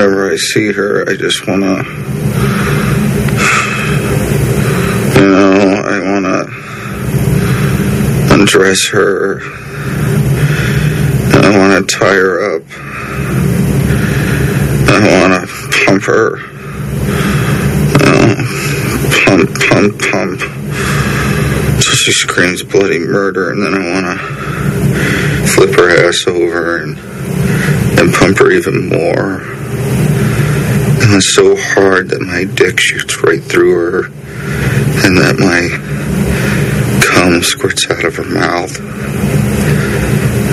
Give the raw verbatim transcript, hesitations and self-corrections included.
whenever I see her, I just want to, you know, I want to undress her. I want to tie her up. I want to pump her. You know, pump, pump, pump. So she screams bloody murder, and then I want to flip her ass over and, and pump her even more. And it's so hard that my dick shoots right through her, and that my cum squirts out of her mouth.